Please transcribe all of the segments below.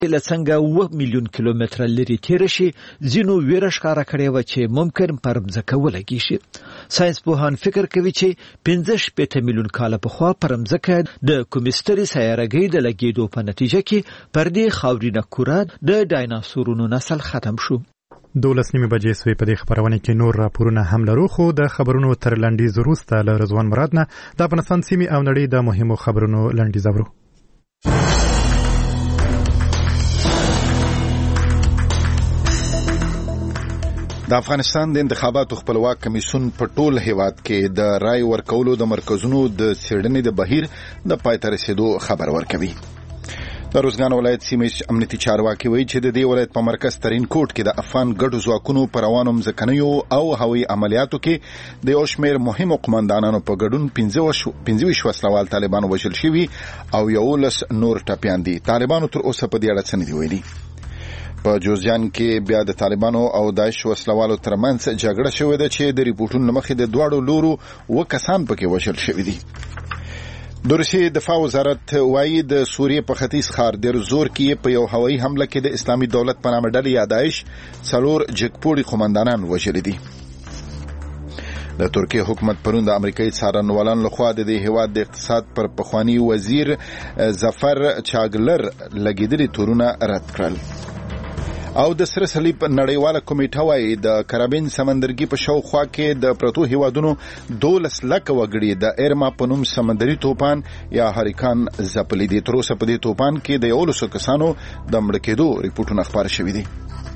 لڅنګه 1 میلیون کیلومتره لري تیر شي ځینو ویره ښکارا کړې و چې ممکن پر ځمکه ولګي شي. ساينس پوهان فکر کوي چې 15 میلیون کال پخوا پر ځمکه د کومستري سیارګۍ د لګیدو په نتیجه کې پر دې خاورینه کوره د ډایناسورونو نسل ختم شو. 12 بجې سوی په دې خبرونه کې نور راپورونه هم لرو خو د خبرونو تر لنډیز وروسته له رضوان مراد نه د افغانستان سیمې او نړۍ د مهمو خبرونو لنډیز اورو. د افغانستان د انتخاباتو خپلواک کمیسیون په ټول هیواد کې د رای ورکولو د مرکزونو د څېړنې د بهیر د پای ته رسیدو خبر ورکوي. د روزګان ولایت سیمې امنیتي چارواکي وایي چې د دې ولایت په مرکز ترین کوټ کې د افغان ګډو ځواکونو پر روانو ځمکنیو او هوایي عملیاتو کې د یو شمېر مهمو قومندانانو په ګډون 15 وسلوال طالبان وژل شوي او 11 نور ټپیان دي. طالبانو تر اوسه په دې اړه څه نه دي ویلي. په جوزجان کې بیا د طالبانو او داعش وسلوالو ترمنځ جګړه شوې ده چې د ریپورتونو مخې د دواړو لورو 2 کسان پکې وژل شوي دي. د روسیې دفاع وزارت وایي د سوریې په ختیځ ښار دیر-زور کې په یو هوایي حمله کې د اسلامي دولت په نامه ډلې یا داعش 4 جګپوړي قومندانان وژلي دي. د ترکیې حکومت پرون د امریکایي څارنوالانو لخوا د دې هیواد د اقتصاد پر پخوانی وزیر ظفر چاګلر لګیدلي تورونه رد کړل. او د سره صلیب نړیواله کمیټه وايي د کرابین سمندرګي په شاوخوا کې د پروتو هیوادونو 12 لک وګړي د ایرما په نوم سمندري طوفان یا هریکان ځپلي دي. تر اوسه په دې طوفان کې د 11 کسانو د مړه کېدو ریپورتونه خبر شوي دي.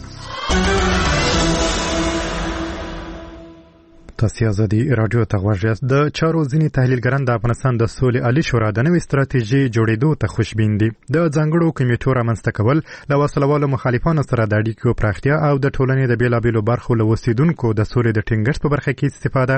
تاسو ازادي رادیو ته غواړئ. د چارو ځینی تحلیلګران د افغانستان د سولې عالی شورا د نوې ستراتیژي جوړېدو ته خوشبین دي. د ځانګړو کمیټو رامنځته کول، له وسلوالو مخالفانو سره د اړیکو پراختیا او د ټولنې د بیلابېلو برخو له اوسیدونکو د سولې د ټینګښت په برخه کې استفاده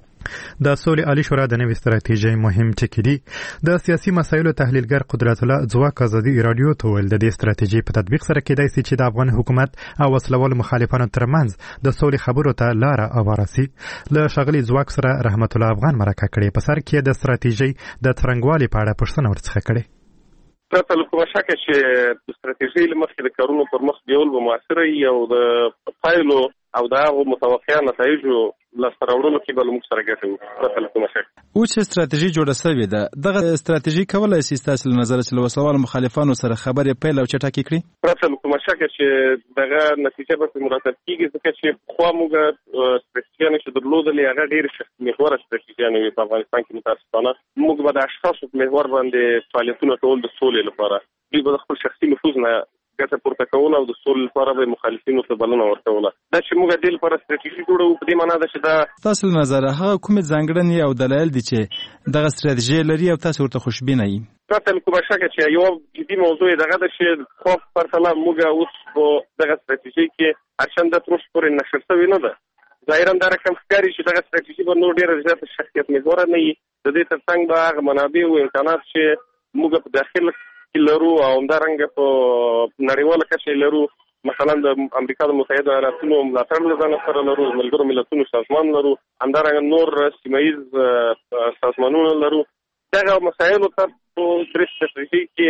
د سولې عالی شورا د نوې ستراتیژۍ مهم ټکي دي. د سیاسي مسایلو تحلیلګر قدرت الله ځواک ازادي رادیو ته ویل د دې ستراتیژۍ په تطبیق سره کېدای شي چې د افغان حکومت او وسلوالو مخالفانو ترمنځ د سولې خبرو ته لاره هواره شي. له ښاغلي ځواک سره رحمت الله افغان مرکه کړې په سر کې د ستراتیژۍ د څرنګوالي په اړه پوښتنه ورڅخه کړې. پرته له کومه شکه چې د ستراتیژۍ له مخې د کارونو پر مخ بیول به موثره وي او د پایلو او د هغو متوقعه نتایجو لاسته راوړلو کې به له موږ سره ګټه وکړي. پرته له کومه شکه اوس چې ستراتیژي جوړه شوې ده، دغه ستراتیژي کولی شي ستاسو له نظره چې له وسلوالو مخالفانو سره خبرې پیل او چټکې کړي؟ پرته له کومه شکه چې دغه نتیجه به مرتب کېږي، ځکه چې پخوا موږ ستراتیژیانې چې درلودلې هغه ډېرې شخصي محوره ستراتیژیانې وې په افغانستان کې. متاسفانه موږ به د اشخاصو په محور باندې فعالیتونه کول د سولې لپاره. دوی به د خپل شخصي نفوذ نه ګټه پورته کوله او د سولې لپاره به مخالفینو ته بلنه ورکوله. دا چې موږ دې لپاره ستراتیژي جوړوو په دې معنا ده چې دا تاسو له نظره هغه کومې ځانګړنې او دلایل دي چې دغه ستراتیژي لري او تاسو ورته خوشبینه یې؟ پرته له کومه شکه چې یوه جدي موضوع یې دغه ده چې خو پرتله موږ اوس په دغه ستراتیژۍ کې هرچنده تر اوسه پورې نشر شوې نه ده. ظاهرا دا رقم ښکاري چې دغه ستراتیژي به نور ډېره زیاته شخصیت محوره نه وي. د دې تر څنګ به هغه منابع او امکانات چې موږ په داخل لرو او همدارنګه په نړیواله کچه لرو، مثلا د امریکا د متحده ایالاتونو ملاتړ له ځانه سره لرو، د ملګرو ملتونو سازمان لرو، همدارنګه نور سیمه ییز سازمانونه لرو. دغه مسایلو ته په ستراتیژۍ کې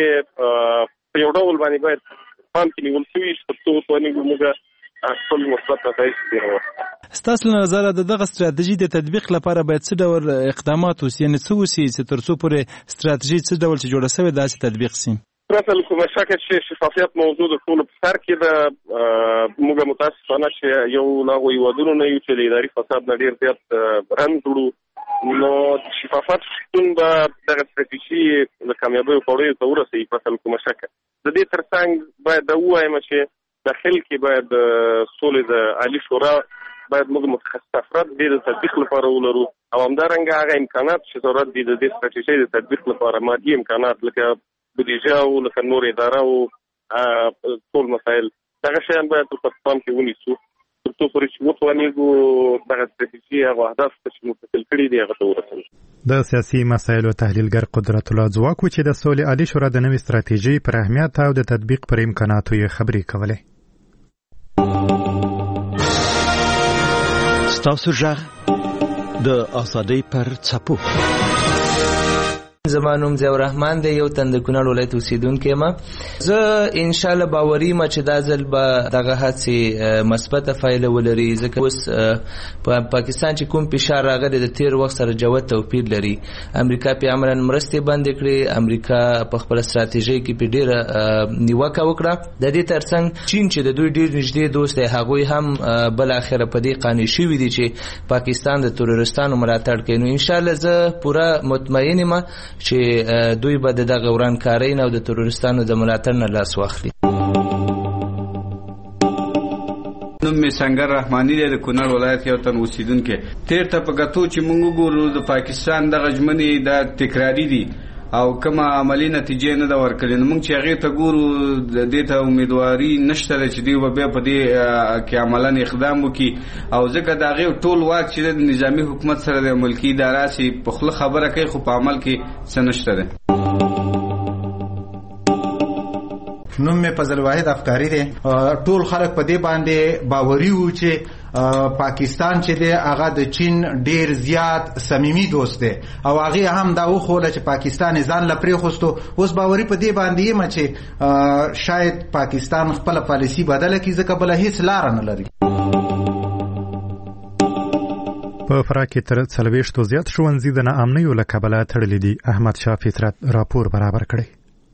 په یو ډول باندې باید پام کې نیول شوي چې تر څو وتوانېږو موږ خپل مثبت نتایج تېروو. ستاسو له نظره د دغه ستراتیژي د تطبیق لپاره باید څه ډول اقدامات وسي، یعنې څه وسي چې تر څو پورې ستراتیژي څه ډول چې جوړه شوې داسې تطبیق شي؟ پرته له کومه شکه چې شفافیت موضوع د ټولو په سر کې ده. موږ متاسفانه چې یو له هغو هېوادونو نه یو چې د اداري فساد نه ډېر زیات رنځ وړو، نو شفافیت شتون به دغه ستراتیژي د کامیابیو پوړیو ته ورسوي. پرته له کومه شکه د دې تر څنګ باید دا ووایم چې داخل کې باید د سولې د عالي شورا باید موږ متخصص افراد دې د تطبیق لپاره ولرو او همدارنګه هغه امکانات چې ضرورت دي د دې ستراتیژۍ د تطبیق لپاره، مادي امکانات لکه بودیجه او لکه نور اداره او ټول مسایل، دغه شیان باید په پام کې ونیسو تر څو پورې چې وتوانېږو دغه ستراتیژي هغو اهدافو ته چې متصل کړي دي هغه ته ورسوو. د سیاسي مسایلو تحلیلګر قدرت الله ځواک و چې د سولې عالی شورا د نوې ستراتیژۍ پر اهمیت او د تطبیق پر امکاناتو یې خبرې کولې. ستاسو ژغ د ازادۍ پر څپو. زما نوم ضیاء الرحمن دی، یو تن د کونړ ولایت اوسیدونکی یم. زه ان شاء الله باوري یم چې دا ځل به دغه هڅې مثبته پایله ولري، ځکه اوس په پاکستان چې کوم فشار راغلی د تیر وخت سره جوت توپیر لري. امریکا په عملاً مرستې بندې کړې، امریکا په خپل ستراتیژي کې په ډیره نیوکه وکړه. د دې ترڅنګ چین چې د دوی ډیر نږدې دوست دی، هغوی هم بل اخره په دې قانع شوي دي چې پاکستان د تروریستانو ملاتړ کوي. نو ان شاء الله زه پوره مطمئن یم چې دوی به دغه ورانکارۍ نه او د تروریستانو د ملاتړ نه لاس واخلي. نوم می سنگر رحمانی دی، د کونړ ولایت یو تن اوسیدونکی. تیر ته په کتو چې موږ وګورو د پاکستان دغه ژمنې د تکراری دي او کومه عملی نتیجه نه دا ورکړي. نو موږ چې هغه ته ګورو د دې ته امیدواري نشته چې دوی به په دې کې عملاً اقدام وکړي، او ځکه دا غي ټول واک چې د نظامی حکومت سره د ملکی ادارې سي په خله خبره کوي، خو په عمل کې څه نشته ده. نوم می فضل واحد افکاری دی. ټول خلک په دې باندې باوري وو چې پاکستان چې دی هغه د چین ډیر زیات صمیمي دوست دی، او هغه هم دا وخوله چې پاکستان ځان لپاره خوستو. اوس باوري په دې باندې یم چې شاید پاکستان خپل پالیسی بدله کړي، ځکه بل هیڅ لار نه لري. په فراه کې تر 40 زیات ښوونځي د ناامنیو له کبله تړلي دي. احمد شاه فطرت راپور برابر کړی.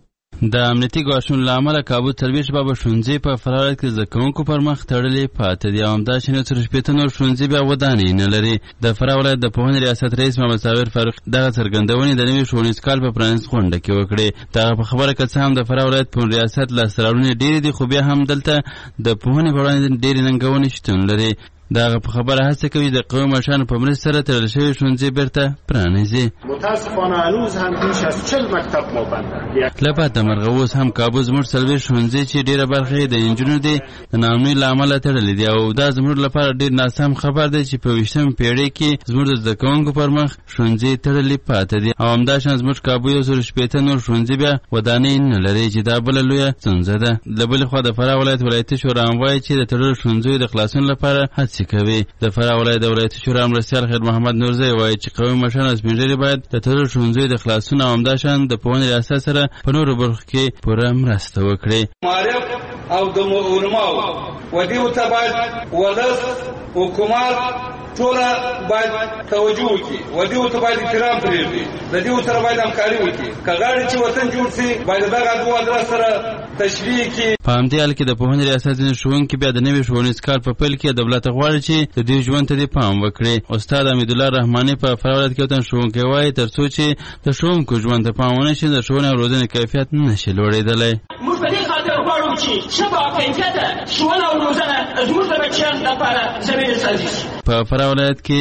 د امنیتي ګواښونو له امله کابو 40 بابا ښوونځي په فراه ولایت کې زده کوونکو پر مخ تړلي پاتې دي، او همداسې 9 نور ښوونځي بیا ودانۍ نه لري. د فراه ولایت د پوهنې ریاست رئیس محمد صابر فاروق دغه څرګندونې د نوي ښوونیز کال په پرانیست غونډه کې وکړې. دغه په خبره که څه هم د فراه ولایت پوهنې ریاست لاسته راوړنې ډېرې دي، خو بیا هم دلته د پوهنې په وړاندې ډېرې ننګونې شتون لري. دغه په خبره هڅه کوي د قومي مشرانو په مرسته سره تړل شوي ښوونځي بیرته پرانیزي. متاسفانه هنوز هم بیش از 40 مکتب مبنده. له پاته مرغه اوس هم کابو زموږ 40 ښوونځي چې ډېره برخه یې د انجونو دي د ناامنۍ له امله تړلي دي، او دا زموږ لپاره ډېر ناسم خبر دی چې په 20مه پېړۍ کې زموږ د زده کوونکو پر مخ ښوونځي تړلي پاته دي، او همداشان زموږ کابو 180 نور ښوونځي بیا ودانۍ نه لري چې دا بله لویه ستونزه ده. له بلې خوا د فراه ولایت ولایتي شورا هم وایي چې د تړلو ښوونځیو د خلاصون لپاره هڅې کوي. د فراه ولایت د ولایتي شورا مرستیال خیر محمد نورزی وایي چې قومي مشران او سپین ږیري باید د تړلو ښوونځیو د خلاصون او همداشان د پوهنې ریاست سره په نورو برخو کې پوره مرسته وکړي. معارف او د علماو ودې ته باید ولس حکومت ټول باید توجه وکړي، ودې ته باید احترام پرېږدي، د دې سره باید همکاري وکړي. کغاړي چې وطن جوړ شي باید دغه دوه ادرس سره تشریح کړي. په همدې حال کې د پوهنې ریاست ځینې ښوونکي بیا د نوي ښوونیز کال په پیل کې دولت غواړي چې د دې ژوند ته دې پام وکړي. استاد حمیدالله رحماني په فراه ولایت کې وطن ښوونکی وایي تر څو چې د ښوونکو ژوند ته پام ونه شي د ښوونې او روزنې کیفیت نشي لوړېدلی. موږ په دې خاطر غواړو چې ښه باکیفیته ښوونه او روزنه زموږ د بچیانو لپاره زمینه سازي شي. په فراه ولایت کې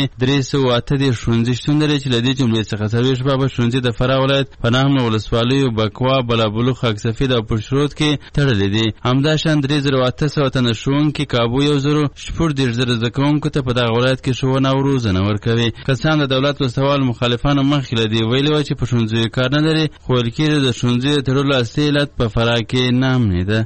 308 ښوونځي شتون لري چې له دې جملې څخه 40 بابا ښوونځي د فراه ولایت په نهم ولسوالیو بکوا، بلابلوخ، خاکسفید او پشترود کې تړلي دي. همداشان 3800 تنه ښوونکي کابو 1040 زده کوونکو ته په دغه ولایت کې ښوونه او روزنه ورکوي. کسان د دولت وسوال مخالفانو مخکې له دې ویلي وو چې په ښوونځیو کار نه لري، خو ویل کېږي د ښوونځیو تړلو اصلي علت په فراه کې ناامني ده.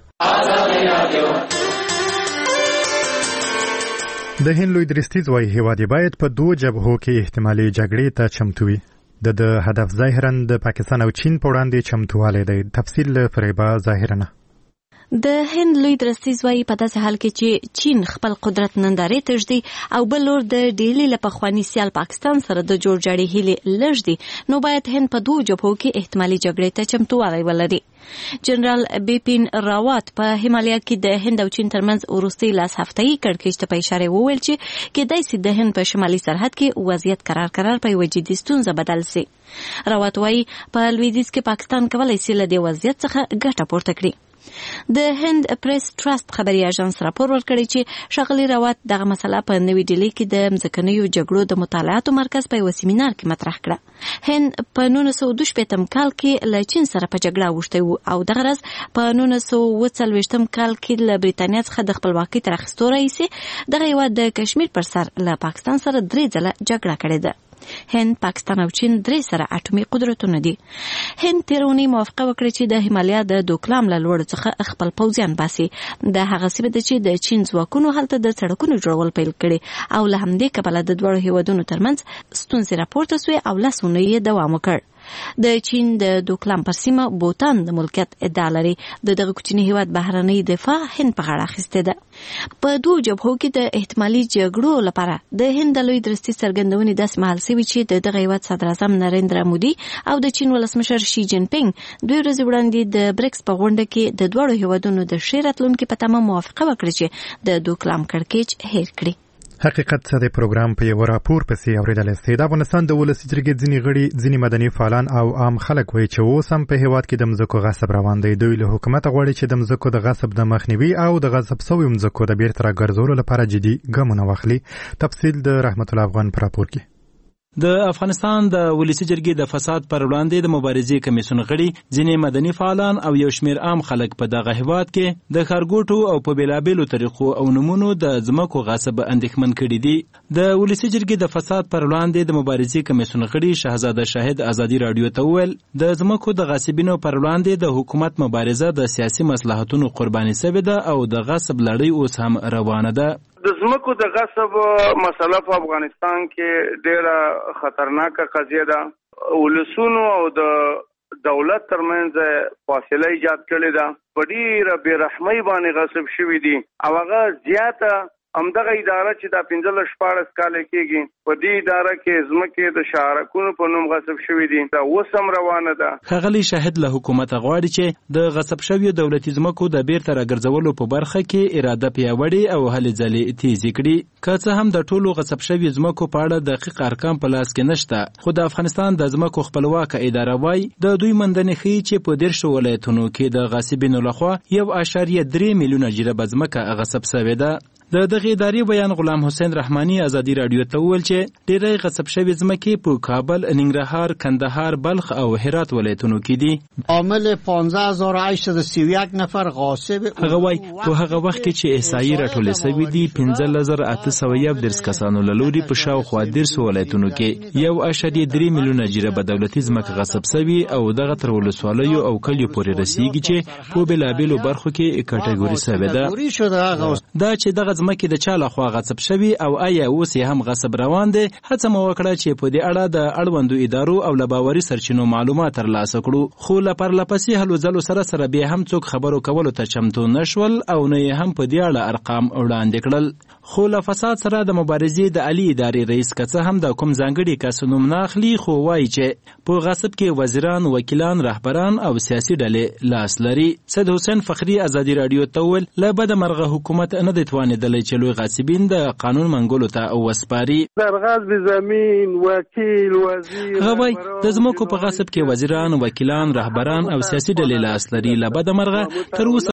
د هند لوی درستیز وايي هیواد باید په 2 جبهو کې احتمالي جګړې ته چمتو وي. د هدف ظاهرا د پاکستان او چین په وړاندې چمتوالی دی. تفصیل فریبا ظاهرا. د هند لوی درستیز وايي په داسې حال کې چې چین خپل قدرت نندارې تږدي او بل لور د ډیلی له پخواني سیال پاکستان سره د جوړجاړي هیلې لږ دي، نو باید هند په 2 جبهو کې احتمالي جګړې ته چمتوالی ولري. جنرال بیپین راوات په هیمالیا کې د هند او چین ترمنځ وروستي لاس هفته‌ای کړکېچ ته په اشاره وویل چې کېدای شي د هند په شمالي سرحد کې وضعیت قرار په یوه جدي ستونزه بدل شي. راوات وايي په لویدیځ کې پاکستان کولی شي له دې وضعیت څخه ګټه پورته کړي. د هند پریس ټرست خبري اژانس راپور ورکړی چې ښاغلي راوات دغه مسله په نوې ډیلي کې د مځکنیو جګړو د مطالعاتو مرکز په یو سیمینار کې مطرح کړه. هند په 1942 کال کې له چین سره په جګړه اوښتی و او دغه ورځ په 1940 کال کې له بریتانیا څخه د خپلواکۍ تر اخیستو راهیسې دغه هېواد د کشمیر پر سر له پاکستان سره 3 ځله جګړه کړې ده. هند، پاکستان او چین 3 سره اټومي قدرتونه دي. هند تیرونی موافقه وکړه چې د هیمالیا د دوکلام له لوړ څخه خپل پوځیان باسي. د هغه سیمه ده چې د چین ځواکونو هلته د سړکونو جوړول پیل کړي او له همدې کبله د دوه هیوادونو ترمنځ ستونزې راپورته شوې او لسونه یې دوام وکړ. د چین د دوکلام پر سیمه بوتان د ملکیت ادعا لري. دغه کوچنی هیواد بهرنی دفاع هند په غاړه اخیسته ده. په دوه جبهو کې د احتمالي جګړو لپاره د هند د لوی درستي څرګندونې داسې مهال سوي چې دغه هیواد صدر اعظم نریندرا مودي او د چین ولسمشر شي جین پینګ 2 ورځې وړاندې د بریکس په غونډه کې د دوه هیوادونو د ښې راتلونکي په تمه موافقه وکړه چې د دوکلام کړکېچ هیر کړي. حقیقت څه د پروګرام په یو راپور پسې اوریدل سي. د افغانستان د ولسي جرګې ځینې غړي ځینې مدني فعالان او عام خلک وایي چې اوس هم په هیواد کې د مځکو غصب روان دی. دوی له حکومت غواړي چې د مځکو د غصب د مخنیوي او د غصب شویو مځکو د بیرته راګرځولو لپاره جدي ګامونه واخلي. تفصیل د رحمت الله افغان په راپور کې. د افغانستان د ولسي جرګې د فساد پر وړاندې د مبارزې کمیسیون غړي ځینې مدني فعالان او یو شمېر عام خلک په دغه هیواد کې د ښارګوټو او په بېلابېلو طریقو او نومونو د ځمکو غصب اندېښمن کړي دي. د ولسي جرګې د فساد پر وړاندې د مبارزې کمیسیون غړي شهزاده شاهد ازادي راډیو ته وویل د ځمکو د غاصبینو پر وړاندې د حکومت مبارزه د سیاسي مصلحتونو قرباني سوې ده او د غصب لړۍ اوس هم روانه ده. د ځمکو د غصب مسله په افغانستان کې ډېره خطرناکه قضیه ده. ولسونو او د دولت ترمنځ فاصله ایجاد کړې ده. په ډېره بېرحمۍ باندې غصب شوي دي او هغه زیاته همدغه اداره چې دا 15-14 کال کېږي په دې اداره کې ځمکې د شهرکونو په نوم غصب شوي دي. دا اوس هم روانه ده. ښاغلی شاهد له حکومته غواړي چې د غصب شویو دولتي ځمکو د بیرته راګرځولو په برخه کې اراده پیاوړې او هلې ځلې تیزې کړي. که څه هم د ټولو غصب شویو ځمکو په اړه دقیق ارقام په لاس کې نشته، خو د افغانستان د ځمکو خپلواکه اداره وایي د دوی موندنې ښیي چې په 13 ولایتونو کې د غاصبینو لخوا 1.3 میلیونه جریبه ځمکه غصب شوې ده. د دغه ادارې بیان غلام حسین رحماني ازادي راډیو ته وویل چې ډېری غصب شوي ځمکې په کابل، ننګرهار، کندهار، بلخ او هرات ولایتونو کې دي. عامل 15831 نفر غاصب هغه وایي په هغه وخت کې چې احصایې راټولې شوي دي 15811 کسانو له لوري په شاوخوا 13 ولایتونو کې 1.3 میلیونه جریبه دولتي ځمکه غصب شوي او دغه تر ولسوالیو او کلیو پورې رسیږي چې په بېلابېلو برخو کې کټګوري شوې ده. دا چې دغه ځمکې د چا لخوا غصب شوي او آیا اوس یې هم غصب روان دی، هڅه مو وکړه چې په دې اړه د اړوندو ادارو او له باوري سرچینو معلومات ترلاسه کړو، خو له پرلپسې هلو ځلو سره بیا هم څوک خبرو کولو ته چمتو نشول او نه یې هم په دې اړه ارقام وړاندې کړل. خو له فساد سره د مبارزې د عالی ادارې رئیس که څه هم د کوم ځانګړي کس نوم نه اخلي، خو وایي چې په غصب کې وزیران، وکیلان، رهبران او سیاسي ډلې لاس لري. سید حسین فخری ازادي راډیو ته وویل له بده مرغه حکومت نه دی توانېدلی چې لوی غاصبین د قانون منګولو ته وسپاري. در غصب زمین وکیل، وزیر، هغه وایي د ځمکو په غصب کې وزیران، وکیلان، رهبران او سیاسي ډلې لاس لري. له بده مرغه تر اوسه